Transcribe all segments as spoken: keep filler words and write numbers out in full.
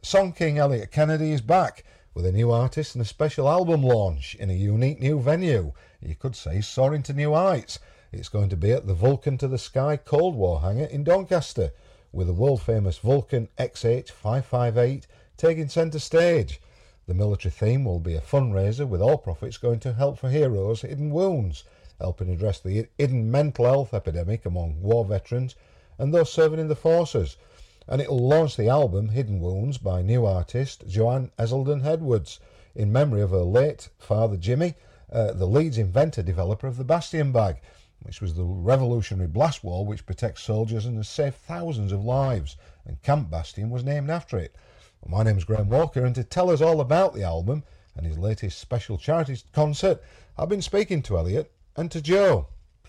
Song King Elliot Kennedy is back with a new artist and a special album launch in a unique new venue. You could say soaring to new heights. It's going to be at the Vulcan to the Sky Cold War hangar in Doncaster, with the world-famous Vulcan X H five fifty-eight taking centre stage. The military theme will be a fundraiser, with all profits going to Help for Heroes Hidden Wounds, helping address the hidden mental health epidemic among war veterans and those serving in the forces. And it'll launch the album Hidden Wounds by new artist Joanne Eselden Edwards in memory of her late father Jimmy, uh, the Leeds inventor developer of the Bastion bag, which was the revolutionary blast wall which protects soldiers and has saved thousands of lives, and Camp Bastion was named after it. My name's Graham Walker, and to tell us all about the album and his latest special charity concert, I've been speaking to Elliot and to Joe.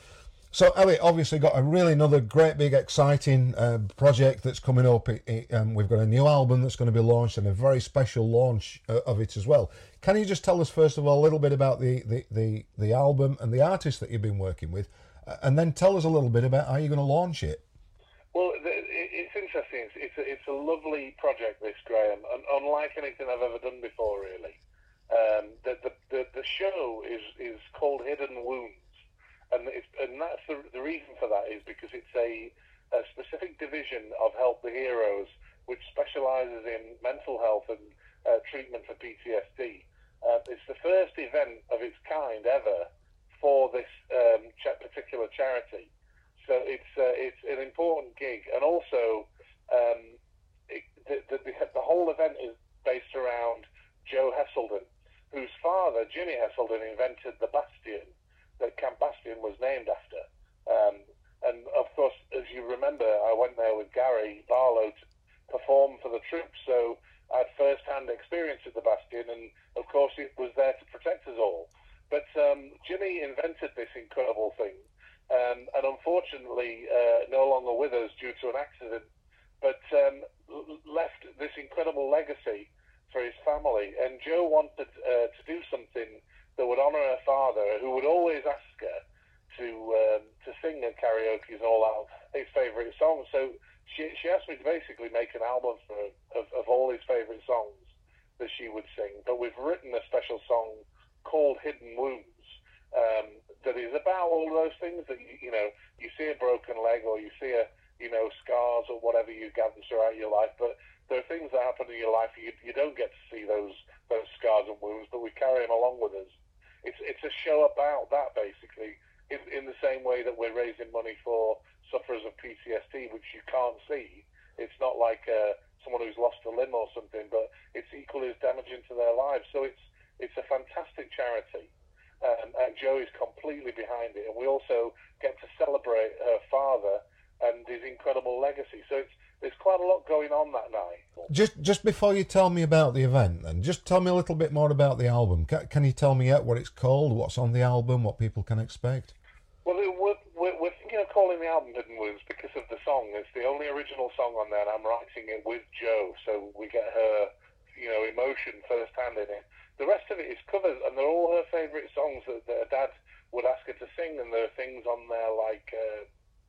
So Elliot obviously got a really another great big exciting uh, project that's coming up. It, it, um, we've got a new album that's going to be launched and a very special launch uh, of it as well. Can you just tell us first of all a little bit about the, the, the, the album and the artist that you've been working with, uh, and then tell us a little bit about how you're going to launch it? Well, it's interesting. It's, it's, a, it's a lovely project, this, Graham, and unlike anything I've ever done before, really. Um, the, the, the, the show is, is called Hidden Wounds. And, it's, and that's the, the reason for that is because it's a, a specific division of Help the Heroes, which specialises in mental health and uh, treatment for P T S D. Uh, it's the first event of its kind ever for this um, ch- particular charity. So it's uh, it's an important gig, and also um, it, the, the, the whole event is based around Joe Heselden, whose father, Jimmy Heselden, invented the Bastion that Camp Bastion was named after. Um, and of course, as you remember, I went there with Gary Barlow to perform for the troops, so I had first-hand experience at the Bastion, and of course it was there to protect us all. But um, Jimmy invented this incredible thing, um, and unfortunately uh, no longer with us due to an accident, but um, left this incredible legacy for his family. And Joe wanted uh, to do something that would honour her father, who would always ask her to um, to sing at karaoke and all out his favourite songs. So she she asked me to basically make an album for her of, of all his favourite songs that she would sing. But we've written a special song called Hidden Wounds um, that is about all those things that you, you know you see a broken leg or you see a you know scars or whatever you gather throughout your life, but there are things that happen in your life you you don't get to see those those scars and wounds, but we carry them along with us. It's it's a show about that, basically, in, in the same way that we're raising money for sufferers of P T S D, which you can't see. It's not like uh, someone who's lost a limb or something, but it's equally as damaging to their lives. So it's it's a fantastic charity, um, and Joe is completely behind it. And we also get to celebrate her father and his incredible legacy. So it's there's quite a lot going on that night. Just just before you tell me about the event, then, just tell me a little bit more about the album. Can, can you tell me yet what it's called, what's on the album, what people can expect? Well, we're, we're, we're thinking of calling the album Hidden Wounds because of the song. It's the only original song on there, and I'm writing it with Joe, so we get her, you know, emotion firsthand in it. The rest of it is covers, and they're all her favourite songs that, that her dad would ask her to sing, and there are things on there like... Uh,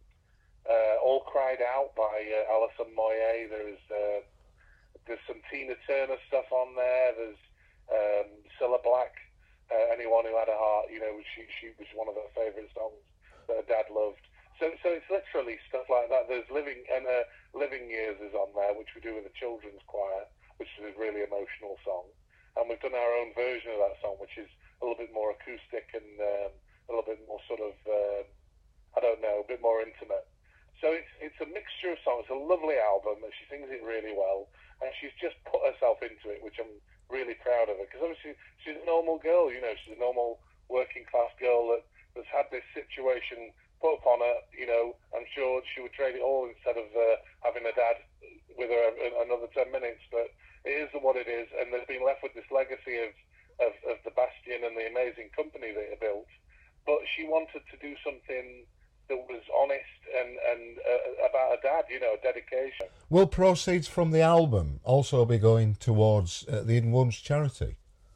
Uh, All Cried Out by uh, Alison Moyet. There's uh, there's some Tina Turner stuff on there. There's um, Cilla Black, uh, Anyone Who Had a Heart. You know, she she was one of her favourite songs that her dad loved. So so it's literally stuff like that. There's Living and uh, Living Years is on there, which we do with the children's choir, which is a really emotional song. And we've done our own version of that song, which is a little bit more acoustic and um, a little bit more sort of um, I don't know, a bit more intimate. So it's it's a mixture of songs. It's a lovely album, and she sings it really well. And she's just put herself into it, which I'm really proud of her. Because obviously she's a normal girl, you know. She's a normal working class girl that, that's had this situation put upon her. You know, I'm sure she would trade it all instead of uh, having a dad with her another ten minutes. But it is what it is, and they've been left with this legacy of, of, of the Bastion and the amazing company that they built. But she wanted to do something that was honest and, and uh, about a dad, you know, dedication. Will proceeds from the album also be going towards uh, the Hidden Wounds charity?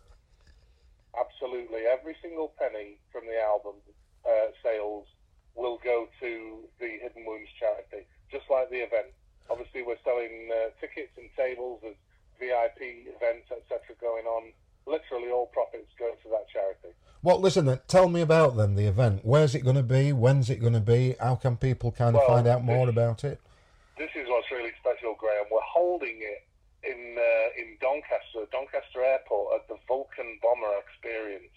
Absolutely. Every single penny from the album uh, sales will go to the Hidden Wounds charity, just like the event. Obviously, we're selling uh, tickets and tables as V I P events, et cetera going on. Literally all profits go to that charity. Well, listen, then, tell me about them, the event. Where's it going to be? When's it going to be? How can people kind of well, find out more this, about it? This is what's really special, Graham. We're holding it in uh, in Doncaster, Doncaster Airport at the Vulcan Bomber Experience.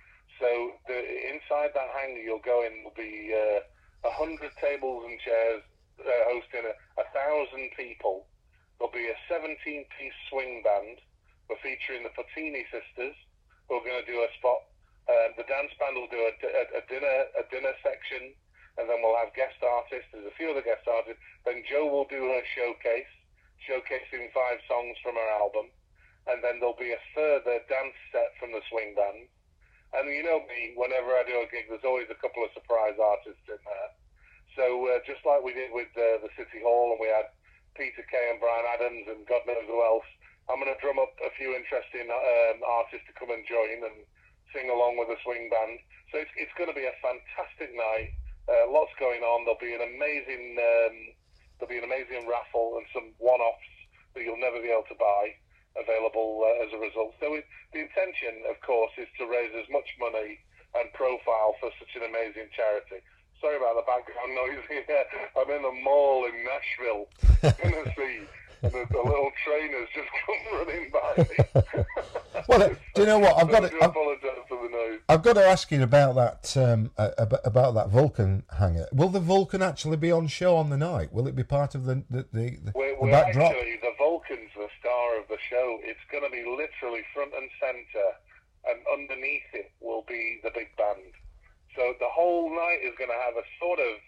So the, inside that hangar you'll go in will be a uh, hundred tables and chairs uh, hosting a, a thousand people. There'll be a seventeen-piece swing band. We're featuring the Patini sisters, who are going to do a spot. Uh, the dance band will do a, a, a dinner a dinner section, and then we'll have guest artists. There's a few other guest artists. Then Jo will do her showcase, showcasing five songs from her album, and then there'll be a further dance set from the swing band. And you know me, whenever I do a gig, there's always a couple of surprise artists in there. So uh, just like we did with uh, the City Hall, and we had Peter Kay and Brian Adams and God knows who else, I'm going to drum up a few interesting um, artists to come and join and sing along with the swing band. So it's, it's going to be a fantastic night. Uh, lots going on. There'll be an amazing um, there'll be an amazing raffle and some one-offs that you'll never be able to buy available uh, as a result. So it, the intention, of course, is to raise as much money and profile for such an amazing charity. Sorry about the background noise here. I'm in a mall in Nashville, Tennessee, and the, the little trainers just come running by me. Well, do you know what? I've got I to. do apologise for the noise. I've got to ask you about that um, uh, about that Vulcan hangar. Will the Vulcan actually be on show on the night? Will it be part of the the, the, the, we're, the we're backdrop? Actually, the Vulcan's the star of the show. It's going to be literally front and centre, and underneath it will be the big band. So the whole night is going to have a sort of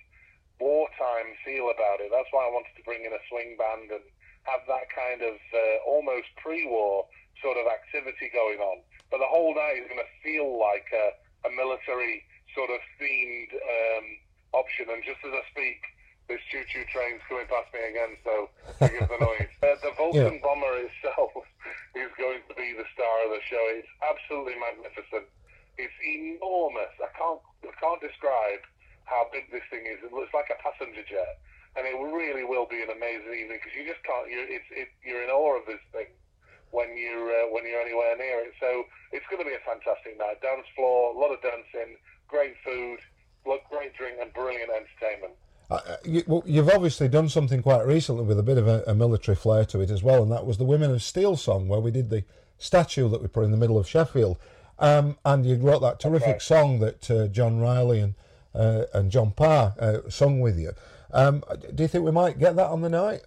wartime feel about it. That's why I wanted to bring in a swing band and have that kind of uh, almost pre-war sort of activity going on. But the whole night is going to feel like a, a military sort of themed um, option. And just as I speak, this choo-choo train's coming past me again, so forgive the noise. Uh, the Vulcan yeah. bomber itself is going to be the star of the show. It's absolutely magnificent. It's enormous. I can't I can't describe how big this thing is. It looks like a passenger jet, and it really will be an amazing evening because you just can't. You're it's it, you're in awe of this thing when you're uh, when you're anywhere near it. So it's going to be a fantastic night. Dance floor, a lot of dancing, great food, great drink, and brilliant entertainment. Uh, you, well, you've obviously done something quite recently with a bit of a, a military flair to it as well, and that was the Women of Steel song where we did the statue that we put in the middle of Sheffield. Um, and you wrote that terrific okay. song that uh, John Riley and uh, and John Parr uh, sung with you. Um, do you think we might get that on the night?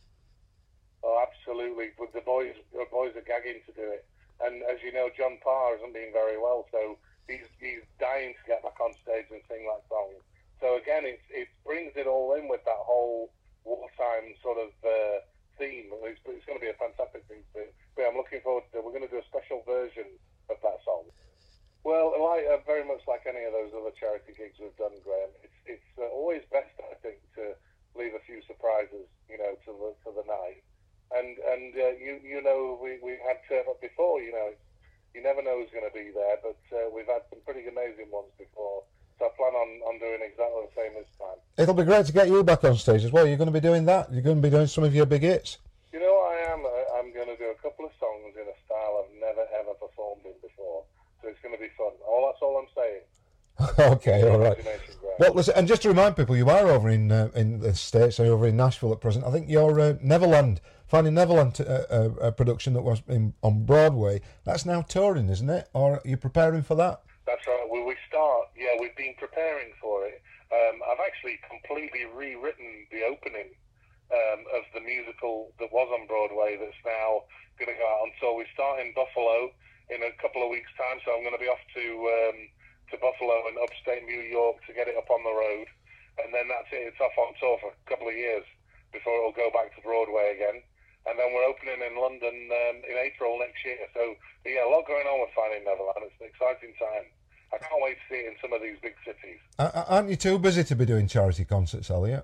Oh, absolutely. But the boys, the boys are gagging to do it. And as you know, John Parr hasn't been very well, so he's he's dying to get back on stage and sing that song. So again, it it brings it all in with that whole wartime sort of uh, theme. It's, it's going to be a fantastic thing to do. But I'm looking forward to it. We're going to do a special version of that song. Well, like, uh, very much like any of those other charity gigs we've done, Graham, it's it's uh, always best, I think, to leave a few surprises, you know, to the to the night. And and uh, you you know we we had turn up before, you know, you never know who's going to be there, but uh, we've had some pretty amazing ones before. So I plan on, on doing exactly the same this time. It'll be great to get you back on stage as well. You're going to be doing that. You're going to be doing some of your big hits. You know, I am. I, I'm going to do a couple of songs in a style I've never ever performed in before. So it's going to be fun. All that's all I'm saying. Okay, all right. Well, listen, and just to remind people, you are over in uh, in the States, so you're over in Nashville at present. I think your uh, Neverland, Finding Neverland uh, uh, uh, production that was in, on Broadway, that's now touring, isn't it? Or are you preparing for that? That's right. Well, we start, yeah, we've been preparing for it. Um, I've actually completely rewritten the opening um, of the musical that was on Broadway that's now going to go out on tour. We start in Buffalo in a couple of weeks' time, so I'm going to be off to um, to Buffalo and upstate New York to get it up on the road, and then that's it. It's off on tour for a couple of years before it'll go back to Broadway again, and then we're opening in London um, in April next year. So yeah, a lot going on with Finding Neverland. It's an exciting time. I can't wait to see it in some of these big cities. Uh, aren't you too busy to be doing charity concerts, Elliot?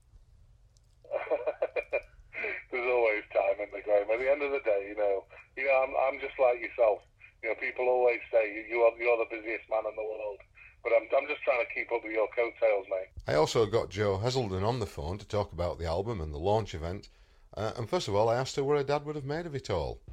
There's always time in the game. At the end of the day, you know, you know, I'm I'm just like yourself. You know, people always say you are you're the busiest man in the world, but I'm I'm just trying to keep up with your coattails, mate. I also got Jo Heselden on the phone to talk about the album and the launch event. Uh, and first of all, I asked her what her dad would have made of it all.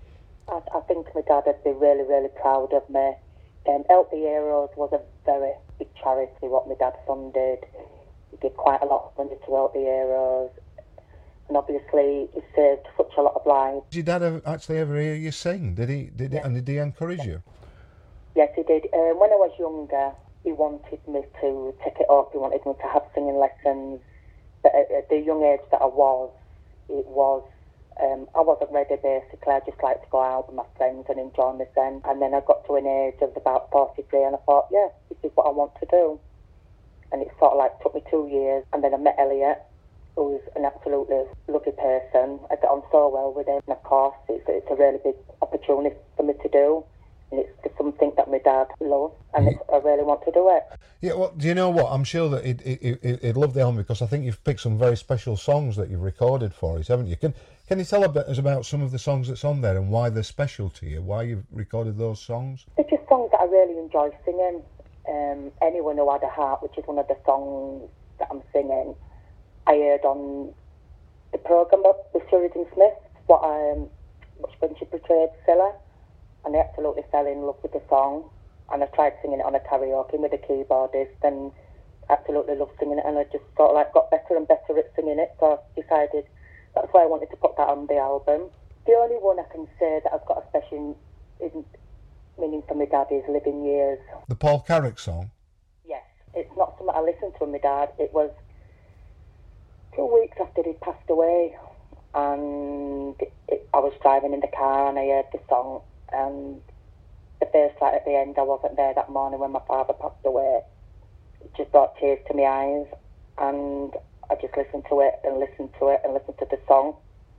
I, I think my dad would be really, really proud of me. Um, Help the Heroes was a very big charity, what my dad funded. He gave quite a lot of money to Help the Heroes. And obviously, he saved such a lot of lives. Did your dad ever, actually ever hear you sing? Did he? Did he, Yeah. and did he encourage you? Yes, he did. Uh, when I was younger, he wanted me to take it up. He wanted me to have singing lessons. But at, at the young age that I was, it was, um, I wasn't ready basically. I just liked to go out with my friends and enjoy myself. And then I got to an age of about forty-three and I thought, yeah, this is what I want to do. And it sort of like took me two years. And then I met Elliot, who's an absolutely lovely person. I got on so well with him. And of course, it's, it's a really big opportunity for me to do. And it's just something that my dad loves, and it's, I really want to do it. Yeah, well, do you know what? I'm sure that he'd, he'd, he'd he'd love the album because I think you've picked some very special songs that you've recorded for us, haven't you? Can Can you tell a bit us about some of the songs that's on there and why they're special to you? Why you've recorded those songs? They're just songs that I really enjoy singing. Um, Anyone Who Had a Heart, which is one of the songs that I'm singing, I heard on the programme with Sheridan Smith, what um, which when she portrayed Scylla. And I absolutely fell in love with the song. And I tried singing it on a karaoke with a keyboardist and absolutely loved singing it. And I just sort of like got better and better at singing it. So I decided that's why I wanted to put that on the album. The only one I can say that I've got a special in, meaning for my dad is Living Years. The Paul Carrick song? Yes. It's not something I listened to with my dad. It was two weeks after he passed away. And it, it, I was driving in the car and I heard the song. And the first light at the end, I wasn't there that morning when my father passed away. It just brought tears to my eyes, and I just listened to it and listened to it and listened to the song.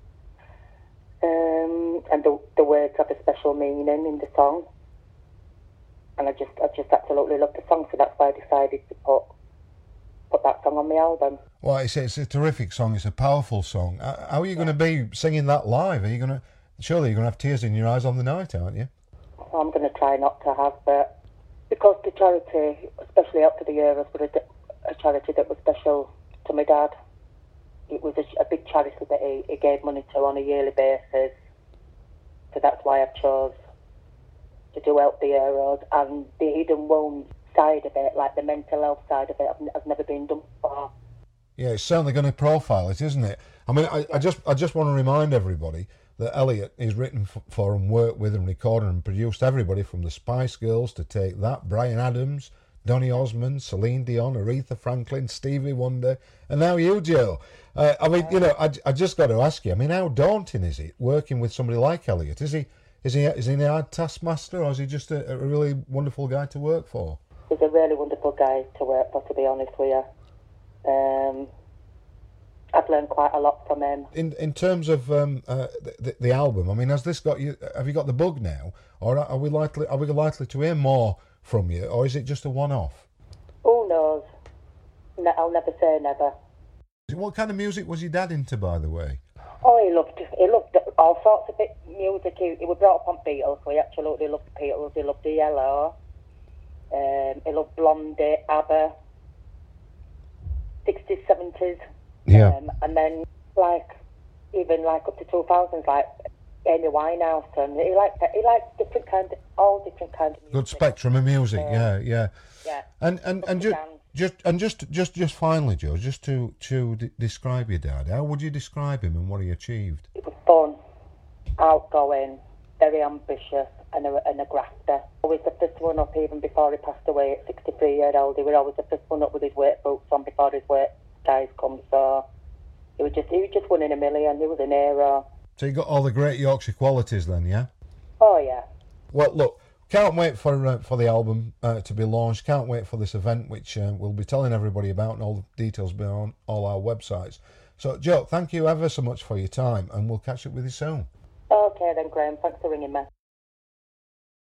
Um, and the the words have a special meaning in the song, and I just I just absolutely love the song, so that's why I decided to put put that song on the album. Well, it's, it's a terrific song. It's a powerful song. How are you going to be singing that live? Are you going to? Surely you're going to have tears in your eyes on the night, aren't you? Well, I'm going to try not to have, but because the charity, especially Up to the Heroes, was a, a charity that was special to my dad. It was a, a big charity that he, he gave money to on a yearly basis. So that's why I chose to do Help the Heroes. And the hidden wounds side of it, like the mental health side of it, I've, I've never been done before. Yeah, it's certainly going to profile it, isn't it? I mean, I, I just I just want to remind everybody that Elliot is written f- for and worked with and recorded and produced everybody from the Spice Girls to Take That, Bryan Adams, Donny Osmond, Celine Dion, Aretha Franklin, Stevie Wonder, and now you, Joe. Uh, I mean, you know, I, I just got to ask you. I mean, how daunting is it working with somebody like Elliot? Is he is he is he a hard taskmaster, or is he just a, a really wonderful guy to work for? He's a really wonderful guy to work for, to be honest with you. Um, I've learned quite a lot from him. In in terms of um, uh, the, the album, I mean, has this got you? Have you got the bug now, or are we likely are we likely to hear more from you, or is it just a one-off? Who knows? No, I'll never say never. What kind of music was your dad into, by the way? Oh, he loved he loved all sorts of bit music. He, he was brought up on Beatles, so he absolutely loved the Beatles. He loved the Yellow. Um, he loved Blondie, ABBA, sixties, seventies. Yeah. Um, and then, like, even like up to two thousands, like Amy Winehouse, and he liked he liked different kind, of, all different kinds of music. Good spectrum of music, Um, yeah, yeah. Yeah. And and and just just and just just just finally, Joe, just to to d- describe your dad, how would you describe him and what he achieved? It was fun, outgoing, very ambitious, and a, and a grafter. Always the first one up, even before he passed away at sixty-three years old. He was always the first one up with his work boots on before his work guys come. So he was just he was just one in a million. He was an hero. So you got all the great Yorkshire qualities, then, yeah. Oh yeah. Well, look, can't wait for uh, for the album uh, to be launched. Can't wait for this event, which uh, we'll be telling everybody about, and all the details will be on all our websites. So, Joe, thank you ever so much for your time, and we'll catch up with you soon. Okay then, Graham. Thanks for ringing me.